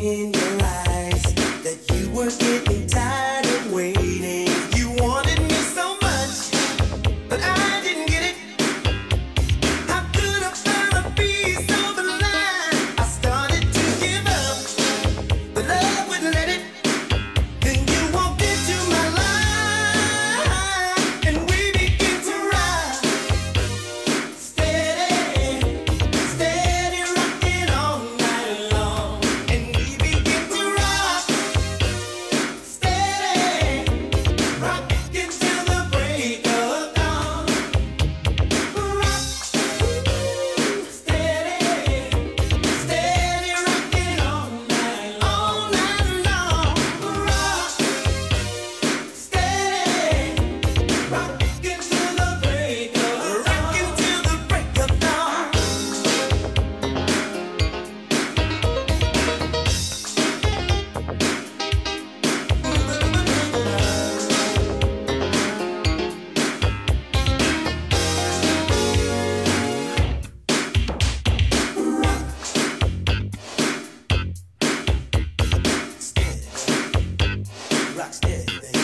in your eyes that you were getting tired of waiting. You wanted me so much, but I didn't get it. How could I find a piece of the line? I started to give up, but love wouldn't let it. Then you walked into my life, and we began to ride. Steady, steady rocking all night long. And we began to rock. Steady, rocking till the break of dawn. Rock, steady, steady rocking all night long. Rock, steady, rocking till the break of dawn. Rock steady, baby.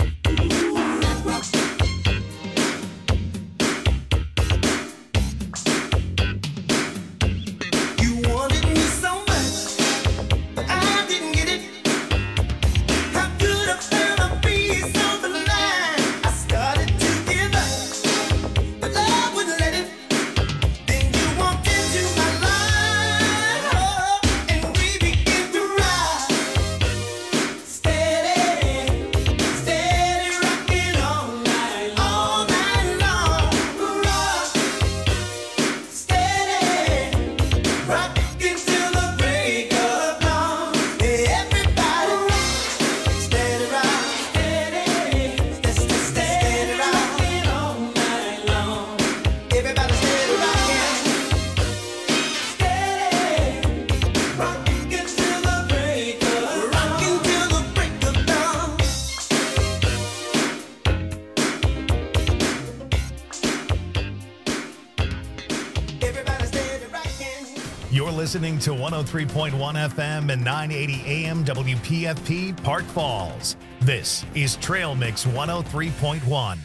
You wanted me so much, but I didn't get it. How could I find a piece of the line? I started to give up, but love wouldn't let it. Then you walked into my life, and we began to ride. Steady, steady rocking all night long. Rock, steady, rocking till the break of dawn. Everybody rock, steady rock, steady rocking all night long. Everybody steady rocking, steady rocking till the break of dawn. Everybody steady rocking. You're listening to 103.1 FM and 980 AM WPFP Park Falls. This is Trail Mix 103.1.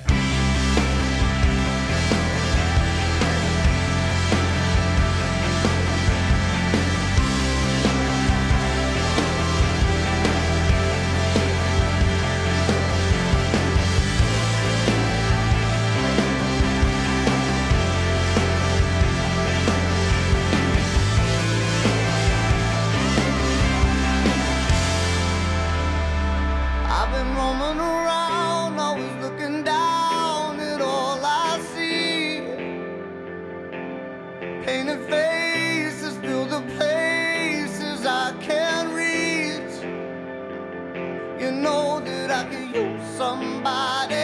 I've been roaming around, always looking down at all I see. Painted faces fill the places I can't reach. You know that I could use somebody.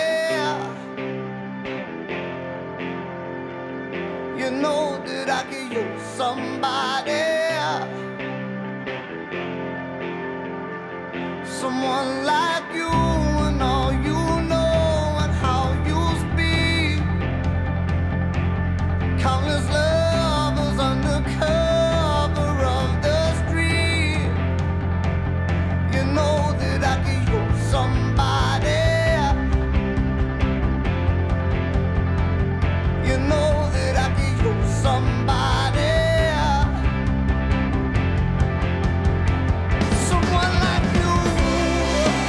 You know that I could use somebody. Someone like you and all you know and how you speak. Countless lovers under cover of the street. You know that I could use somebody. You know that I could use somebody. Someone like you.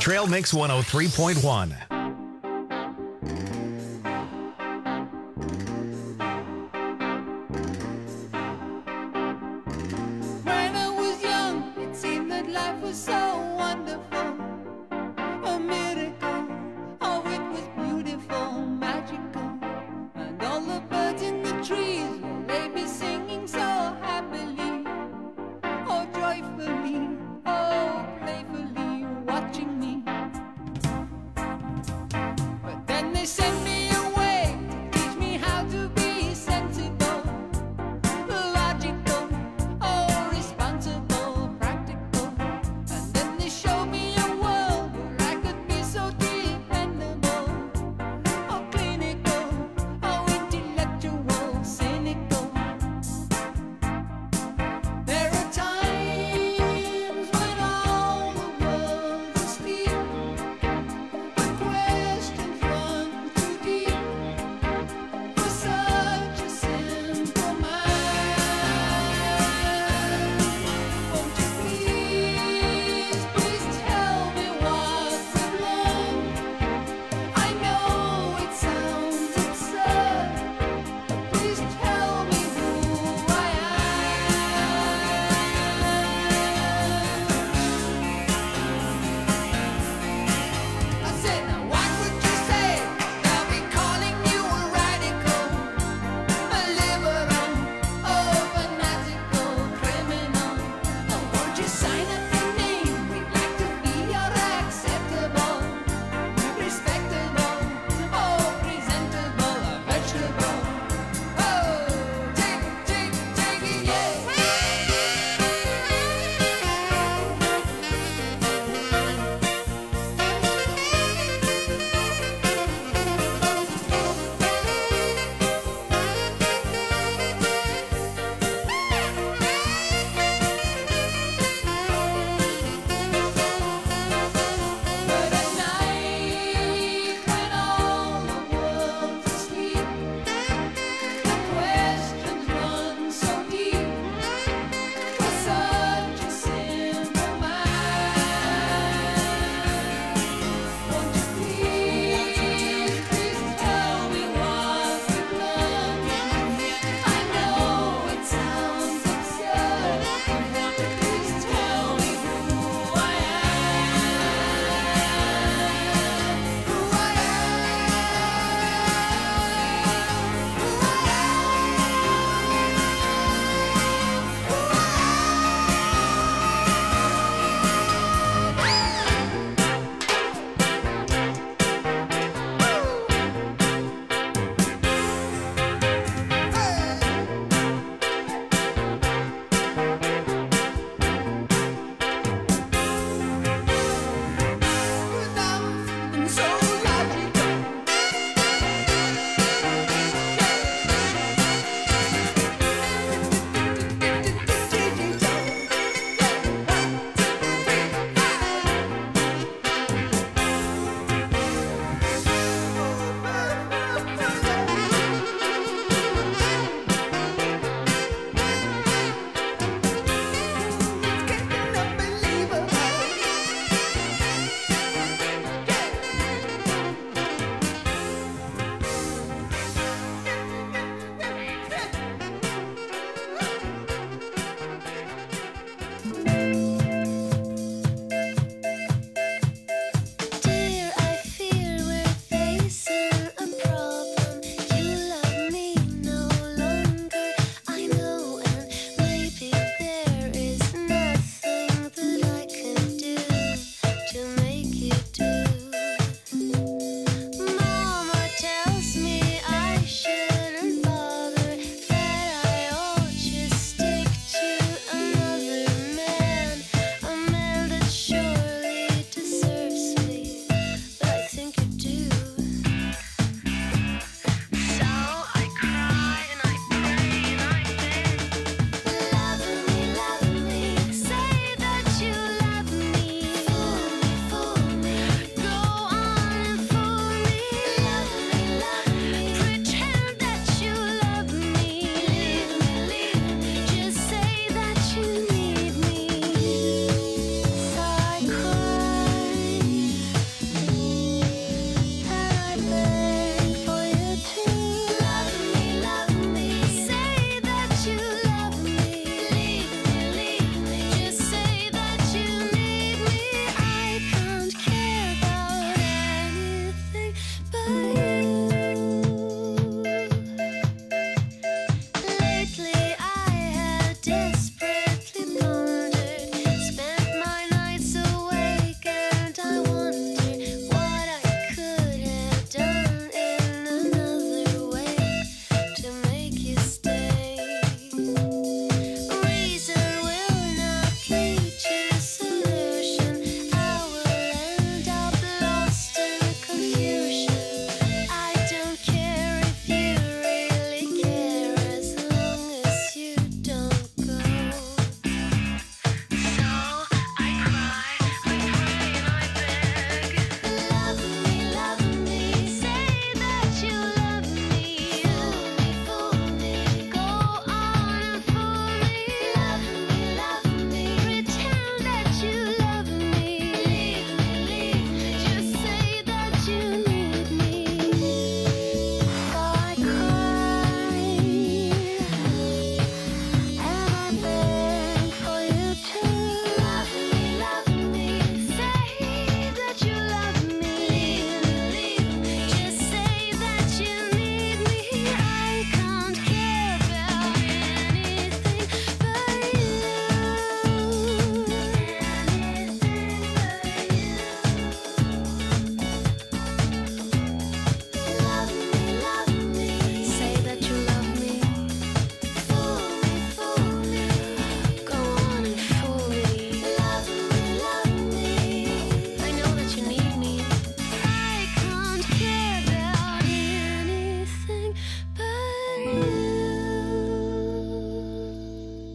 Trail Mix 103.1. When I was young, it seemed that life was so wonderful, a miracle. Oh, it was beautiful, magical, and all the birds in the trees, well, they be singing so happily, oh, joyfully, oh, playfully, watching me.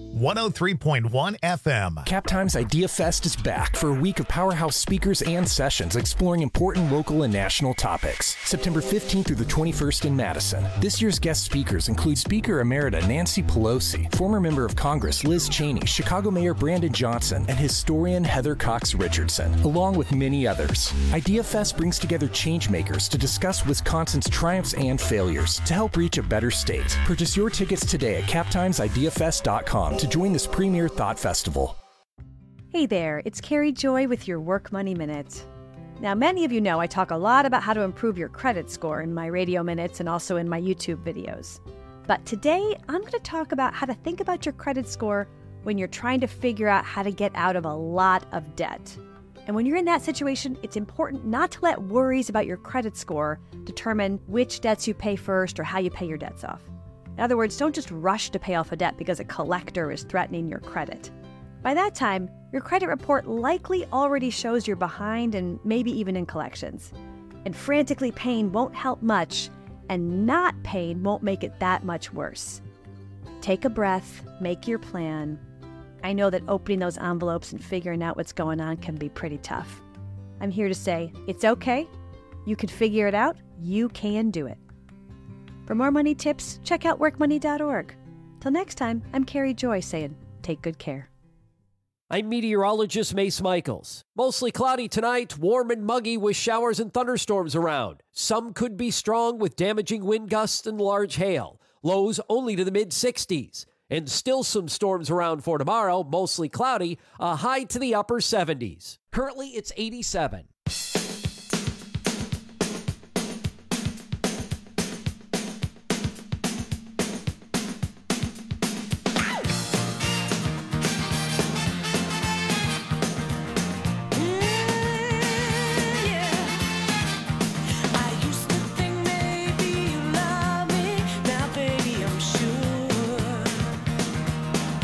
103.1 FM. Captime's Idea Fest is back for a week of powerhouse speakers and sessions exploring important local and national topics. September 15th through the 21st in Madison. This year's guest speakers include Speaker Emerita Nancy Pelosi, former member of Congress Liz Cheney, Chicago Mayor Brandon Johnson, and historian Heather Cox Richardson, along with many others. Idea Fest brings together changemakers to discuss Wisconsin's triumphs and failures to help reach a better state. Purchase your tickets today at captimesideafest.com to join this premier thought festival. Hey there, it's Carrie Joy with your Work Money Minute. Now, many of you know I talk a lot about how to improve your credit score in my radio minutes and also in my YouTube videos. But today, I'm going to talk about how to think about your credit score when you're trying to figure out how to get out of a lot of debt. And when you're in that situation, it's important not to let worries about your credit score determine which debts you pay first or how you pay your debts off. In other words, don't just rush to pay off a debt because a collector is threatening your credit. By that time, your credit report likely already shows you're behind and maybe even in collections. And frantically paying won't help much, and not paying won't make it that much worse. Take a breath, make your plan. I know that opening those envelopes and figuring out what's going on can be pretty tough. I'm here to say, it's okay. You can figure it out. You can do it. For more money tips, check out workmoney.org. Till next time, I'm Carrie Joy saying, take good care. I'm meteorologist Mace Michaels. Mostly cloudy tonight, warm and muggy with showers and thunderstorms around. Some could be strong with damaging wind gusts and large hail. Lows only to the mid-60s. And still some storms around for tomorrow, mostly cloudy, a high to the upper 70s. Currently, it's 87.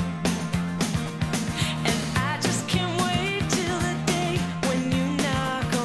And I just can't wait till the day when you knock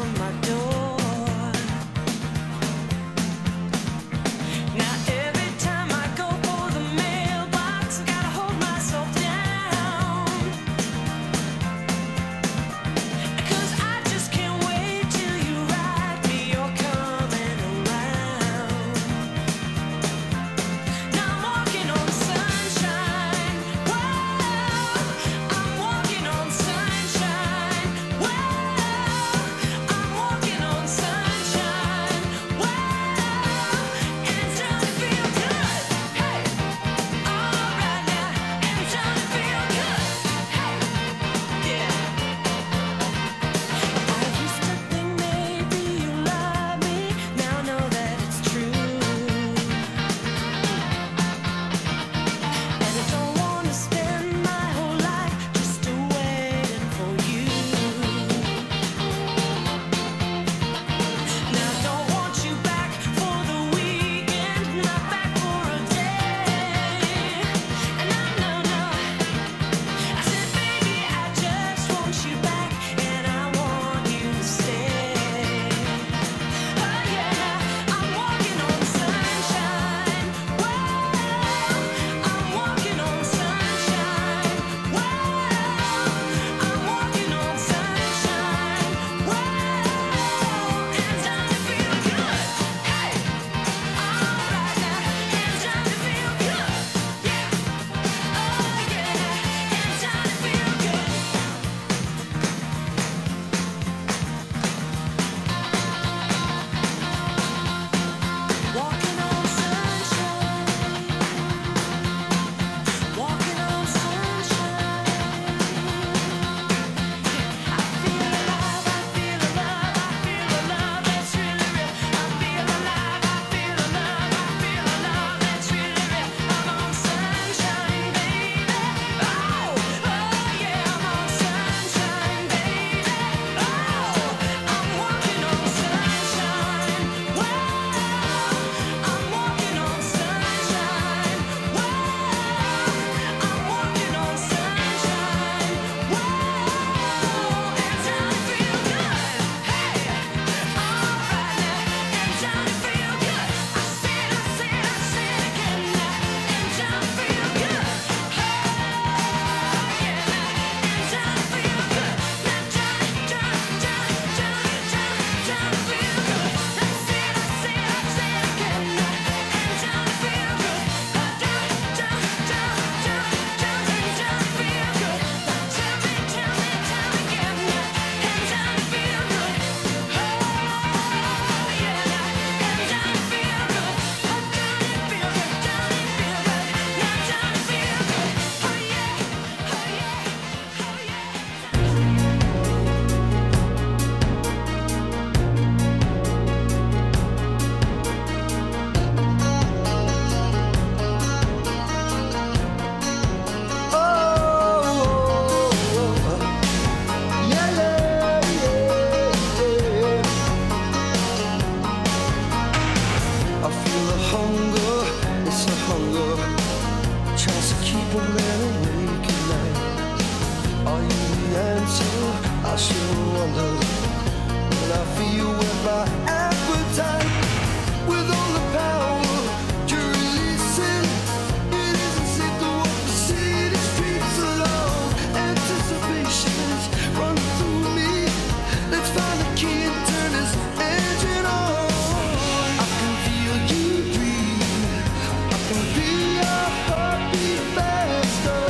and awake at night. Are you the answer? I sure wonder. When I feel with my appetite, with all the power you're releasing, it isn't safe to walk the city streets alone. Anticipation's running through me. Let's find the key and turn this engine on. I can feel you breathe. I can feel your heartbeat faster.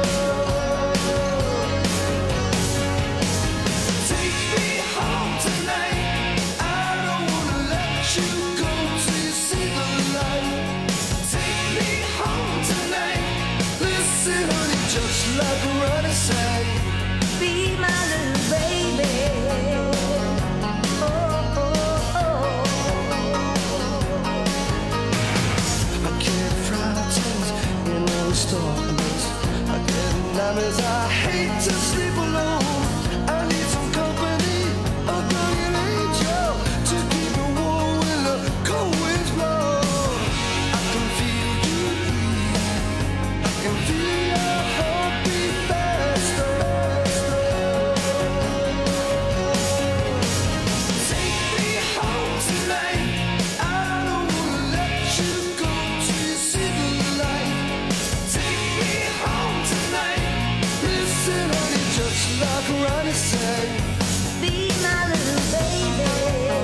Take me home tonight. I don't wanna let you go till you see the light. Take me home tonight. Listen, honey, just like Ronnie sang. Be my little baby. Oh, oh, oh. I can't frightened in all this darkness. I get nightmares. I hate to sleep alone. I need some company, a guardian angel to keep me warm when the cold winds blow. I can feel you breathe. I can feel your heartbeat faster. Take me home tonight. I don't wanna let you go till you see the light. Take me home tonight. Listen, honey, just like Ronnie sang. Be my little baby.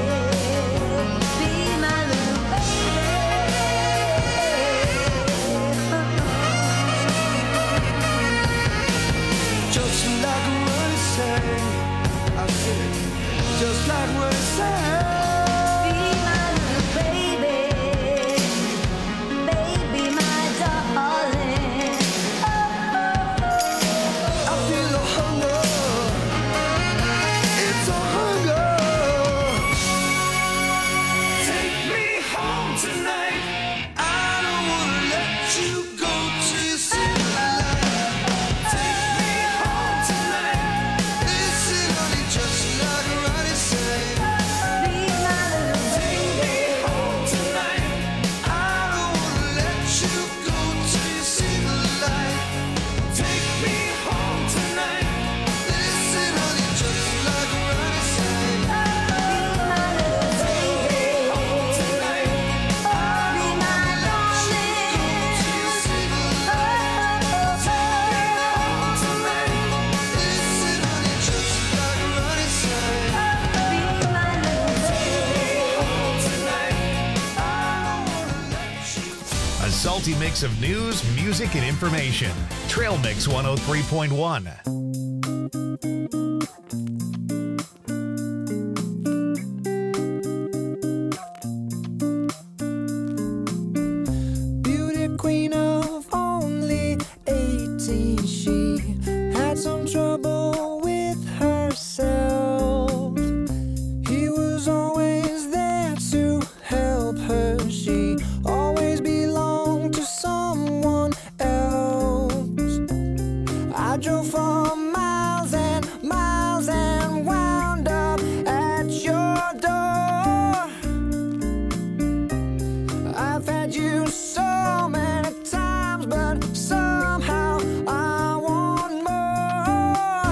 Be my little baby. Just like Ronnie sang. I said, just like Ronnie sang. Be my little baby. Baby, my darling. Oh, oh, I feel a hunger. It's a hunger. Take me home tonight. I don't wanna let you go till you see the light. Take me home tonight. Listen, honey, just like Ronnie sang. be my little Take me baby. home tonight. I don't wanna let you go till you see the light. Take me home tonight. Listen, honey, just like Ronnie sang. Be my little baby. Home tonight. I don't wanna let you go till you see the light. Take me home tonight. Listen, honey, just like Ronnie sang. Be my little baby. Home tonight. I don't wanna let you. A salty mix of news, music, and information. Trail Mix 103.1. Beauty queen of only 18, she had some trouble with herself. He was always there to help her. She always belonged to someone else. I drove for miles and miles and wound up at your door. I've had you so many times, but somehow I want more.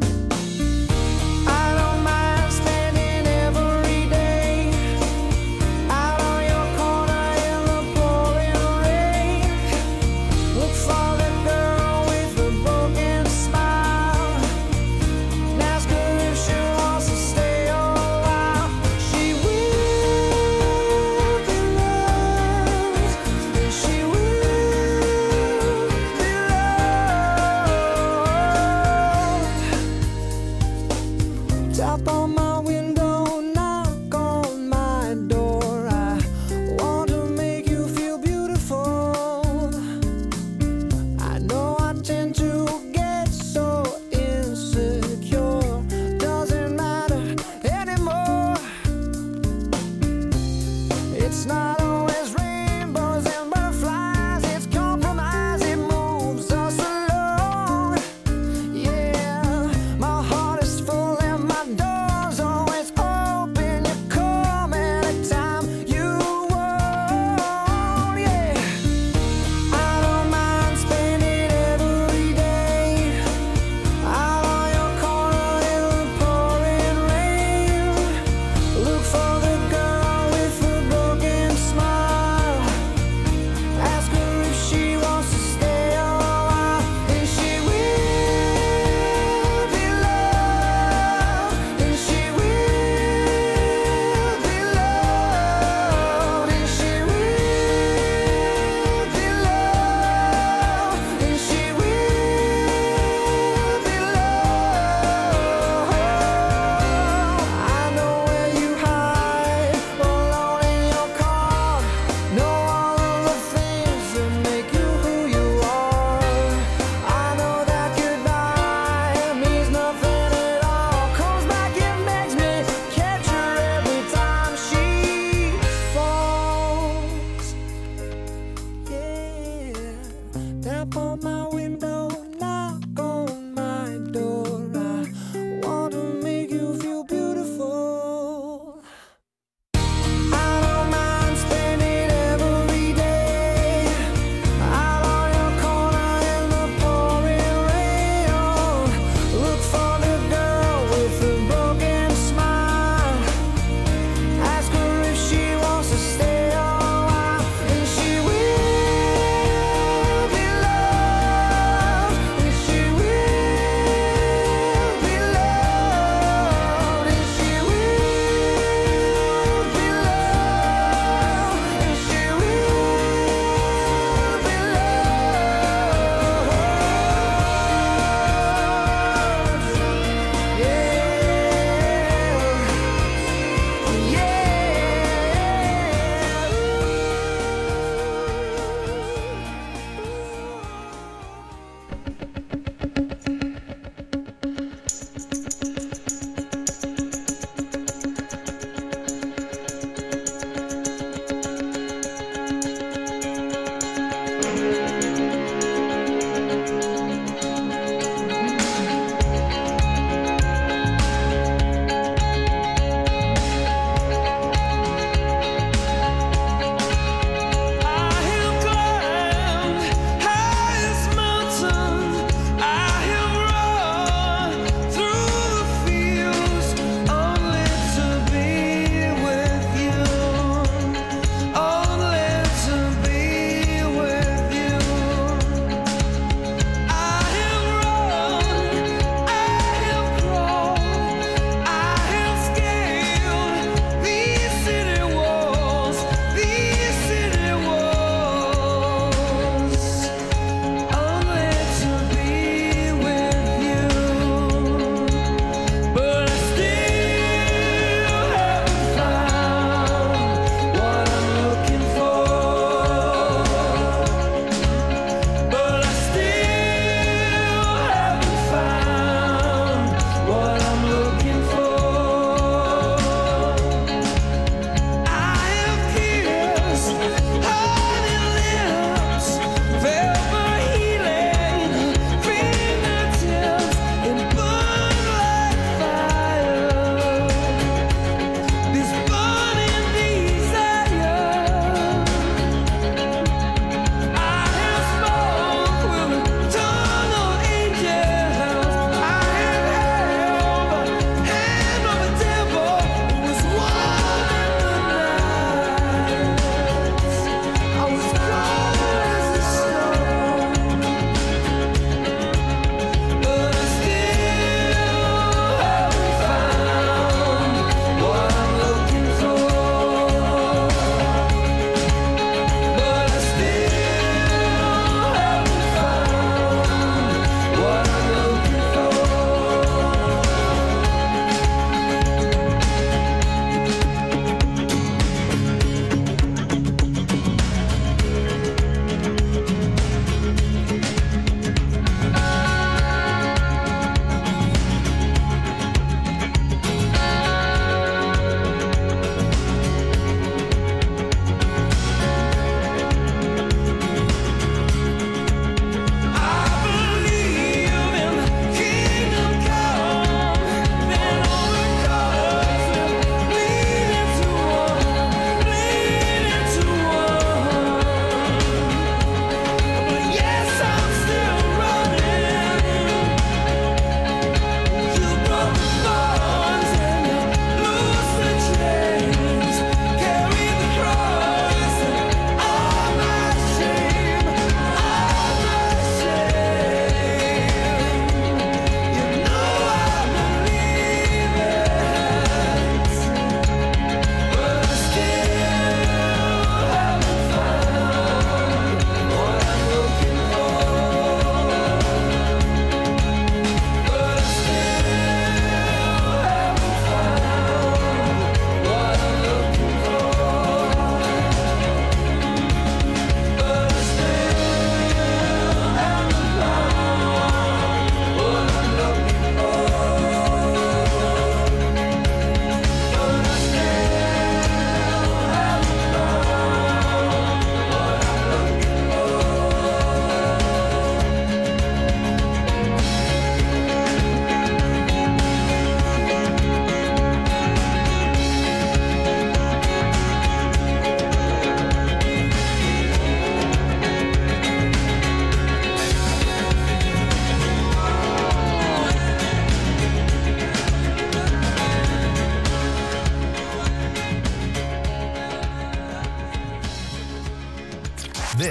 I don't mind spending every day out on your corner in the pouring rain. Look for the girl with the broken smile.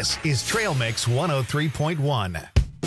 This is Trail Mix 103.1.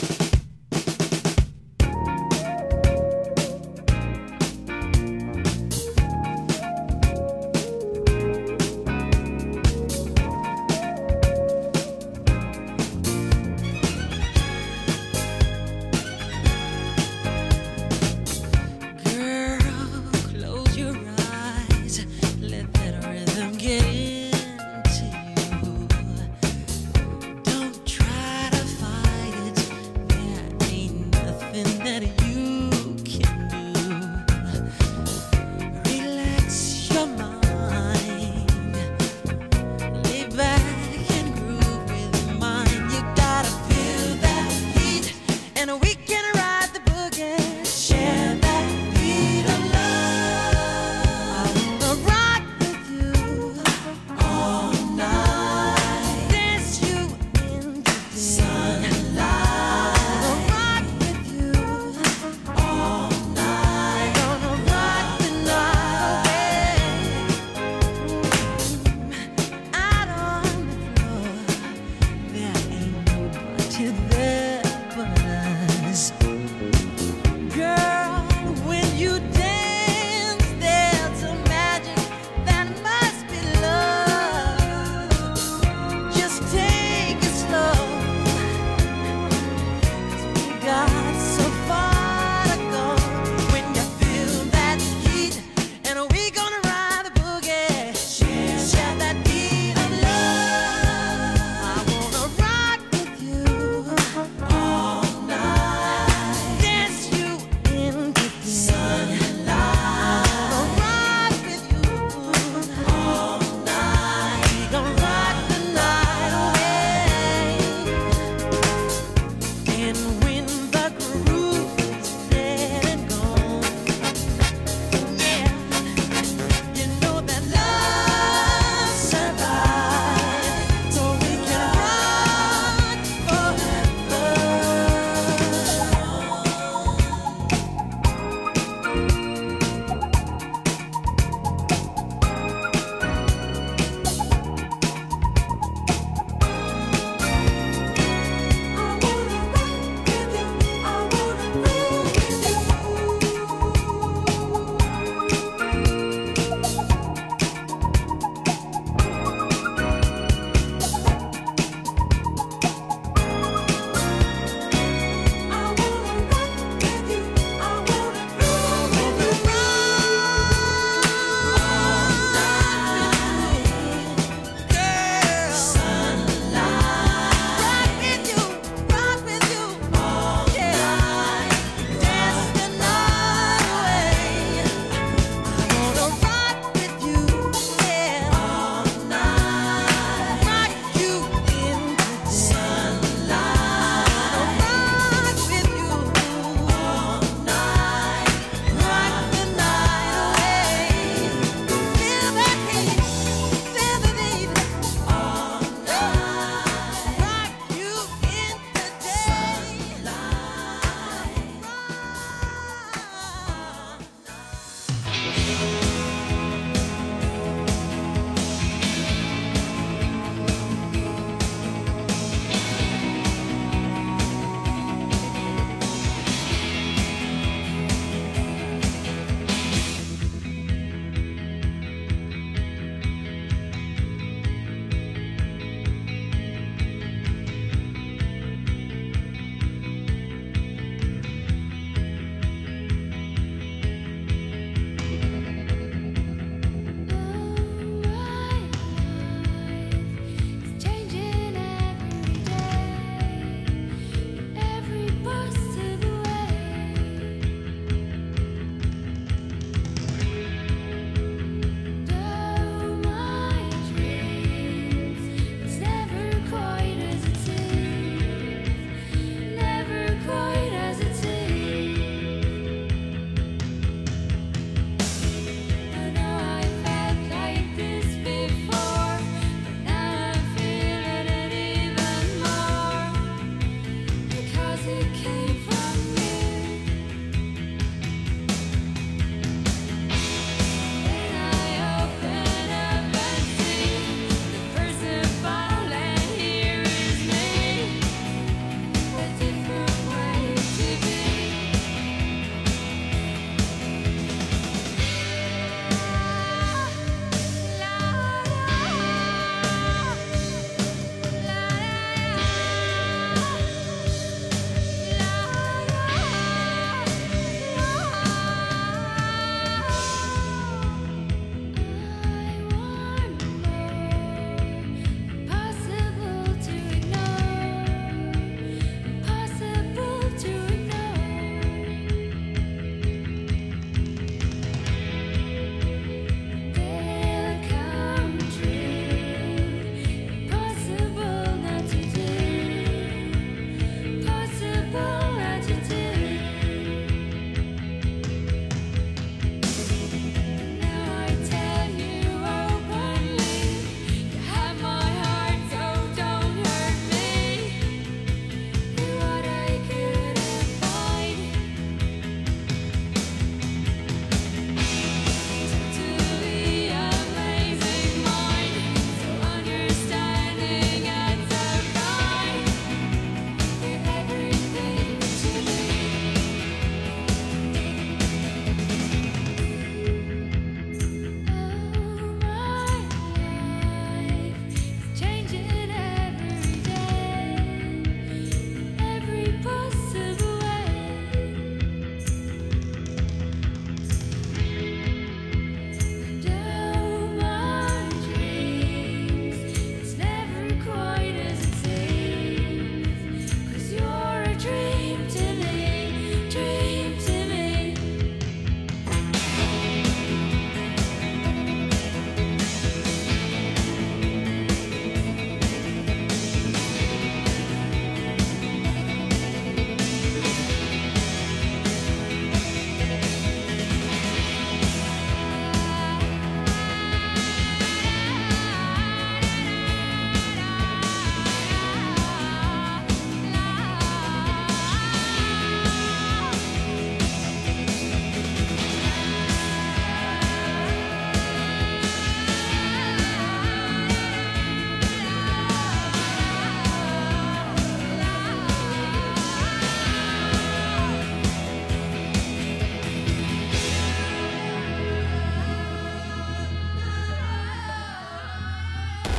Close your eyes, let that rhythm get into you. Don't try to fight it.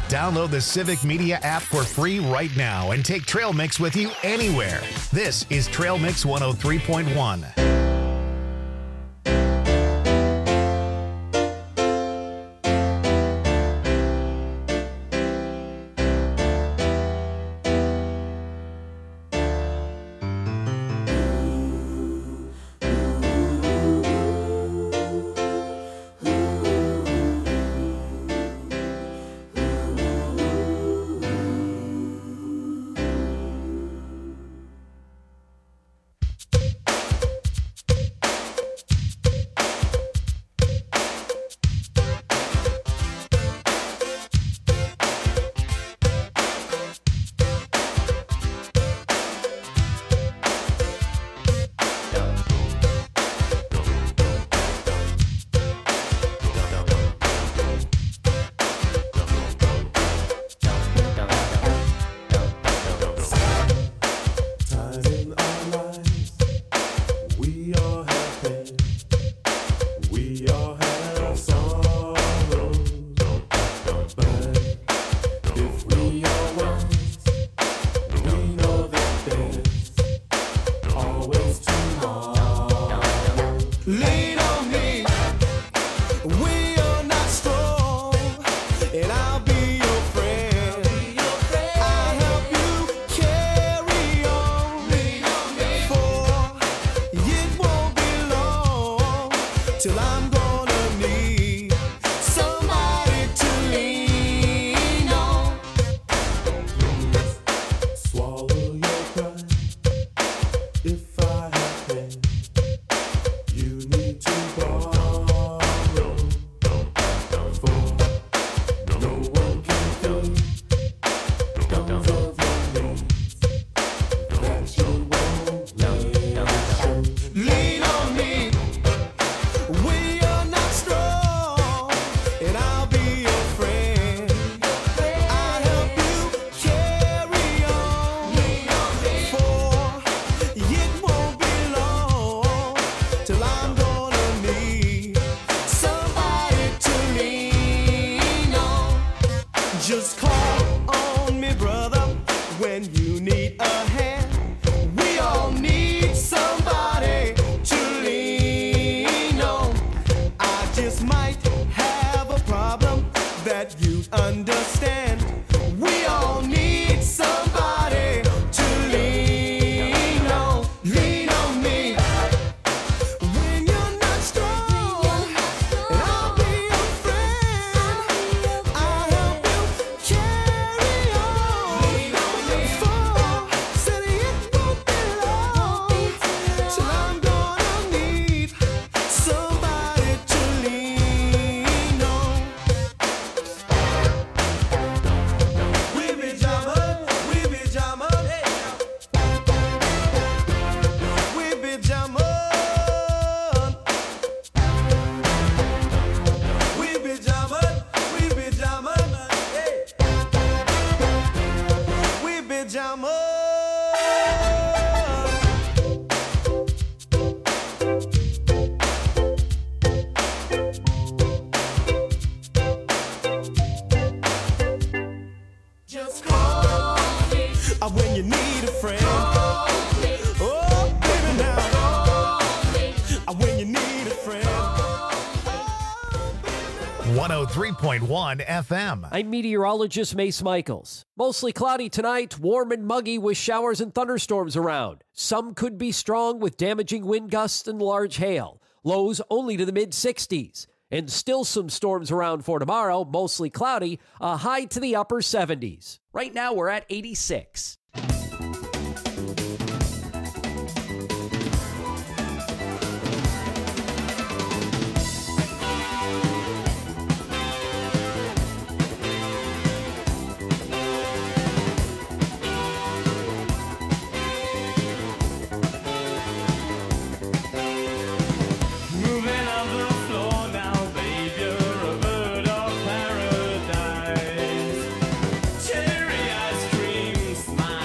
Download the Civic Media app for free right now and take Trail Mix with you anywhere. This is Trail Mix 103.1. Just call on me, brother, when you need a hand. We all need somebody to lean on. I just might have a problem that you understand. We all need somebody to lean on. Lean on me when you're not strong, and I'll be your friend. I'll help you carry on. Lean on me. For said it won't be long till I'm gonna need somebody to lean on. We be jamming, we be jamming, we be jamming, we be jamming, we be jamming, we be jamming. Just call me when you need a friend. Oh, baby, now. When you need a friend. 103.1 FM. I'm meteorologist Mace Michaels. Mostly cloudy tonight, warm and muggy with showers and thunderstorms around. Some could be strong with damaging wind gusts and large hail. Lows only to the mid-60s. And still some storms around for tomorrow, mostly cloudy, a high to the upper 70s. Right now we're at 86. Moving on the floor now, babe, you're a bird of paradise. Cherry ice cream, smile.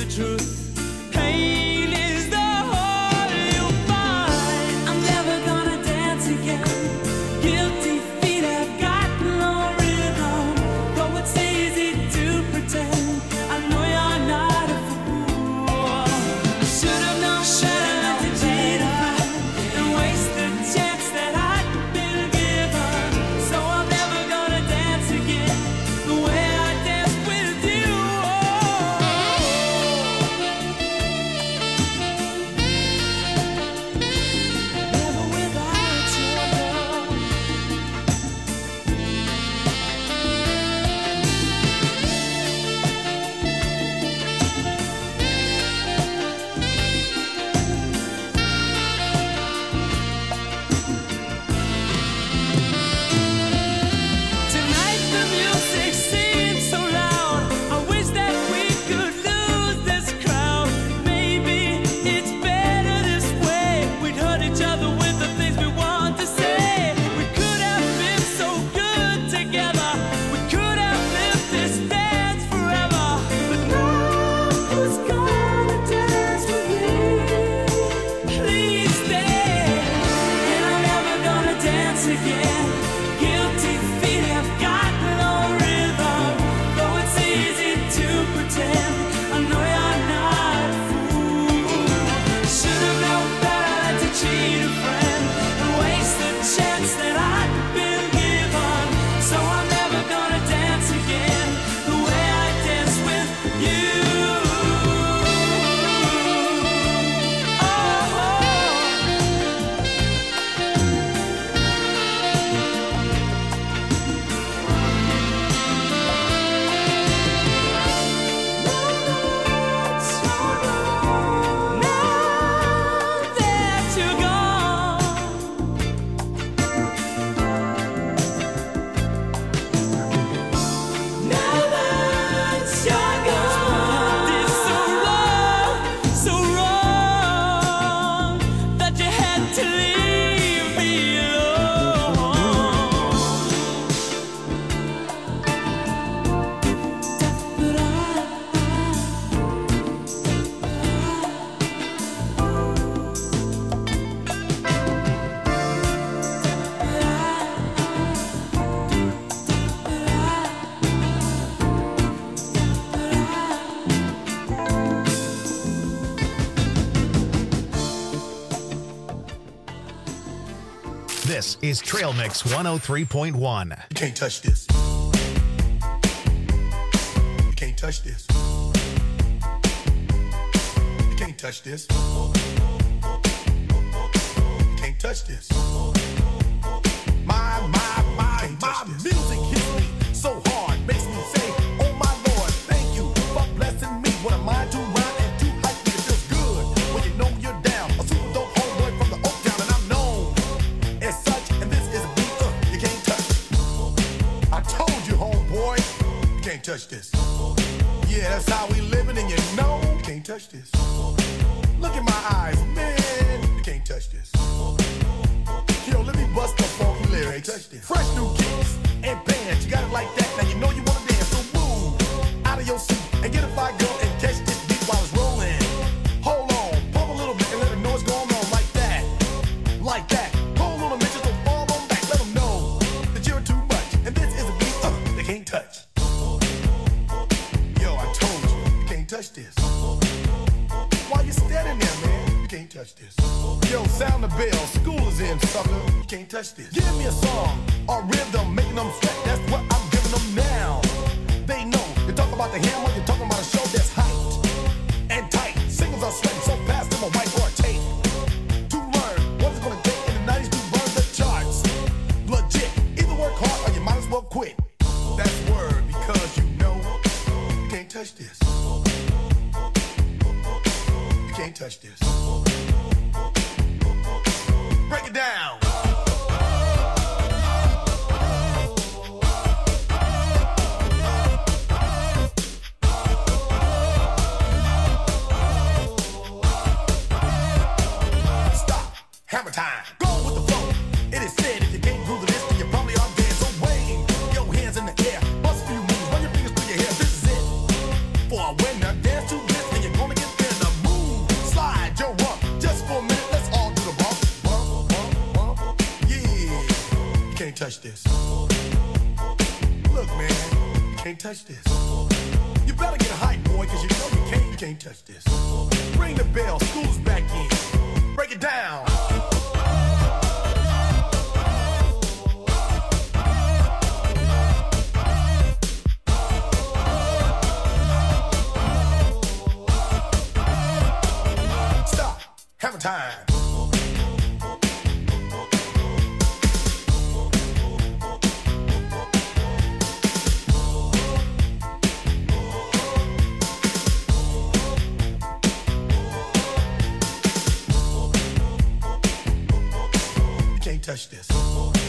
the truth. Pain is the whole you'll find. I'm never gonna dance again. Guilty feet have got no rhythm. Though it's easy to pretend, I know you're not a fool. I should have known better to cheat and waste the chance that I'd been given. So I'm never gonna dance again the way I danced with you. Never without your love. Tonight the music seems so loud. I wish that we could lose this crowd. Maybe it's better this way. We'd hurt each other with the things we want to say. We could have been so good together. We could have lived this dance forever. But now who's gonna dance with me? Please stay. And I'm never gonna dance again. Guilty feet have got no rhythm. Though it's easy to pretend, I know you're not a fool. Should have known better to cheat a friend and waste the chance that I'd been given. So I'm never gonna dance again the way I danced with you. Now that you're gone, now that you're gone, it's so wrong that you had to leave me This is Trail Mix 103.1. You can't touch this. You can't touch this. You can't touch this. You can't touch this. My music hits me so hard, makes me say, oh my Lord, thank you for blessing me. What a mind to rhyme and to hype me. It feels good when you know you're down. A super dope homeboy from the Oak Town, and I'm known as such. And this is a beat you can't touch. I told you, homeboy, you can't touch this. Yeah, that's how we living, and you know you can't touch this. Look in my eyes, man, you can't touch this. Yo, let me bust the funky lyrics. Fresh new kicks and bands, you got it like that. Now you know you wanna dance, so move out of your seat and get a fly girl and catch this beat while it's rolling. Hold on, pump a little bit and let them know what's going on like that, like that. Hold on a minute, just don't fall on back. Let them know that you're too much, and this is a beat they can't touch. Yo, I told you, you can't touch this. Why you standing there, man? You can't touch this. Yo, sound the bell, school is in, sucker. You can't touch this. Give me a song, a rhythm, making them sweat. That's what I'm giving them now. They know. You're talking about the hammer, you're talking about a show that's hyped and tight. Singles are sweating so fast, them a white or a tape. To learn what it's gonna take in the 90s to burn the charts. Legit. Either work hard or you might as well quit. That's word, because you know you can't touch this. You can't touch this. Break it down. Stop. Hammer time. Go with the flow. It is said if you can't groove to this, then you probably are dead. So wave your hands in the air. Bust a few moves. Run your fingers through your hair. This is it. For a winner, dance to this, and you're can't touch this. Look, man, you can't touch this. You better get a hype, boy, cause you know you can't touch this. Ring the bell, school's back in. Break it down. Stop, having time. Touch this.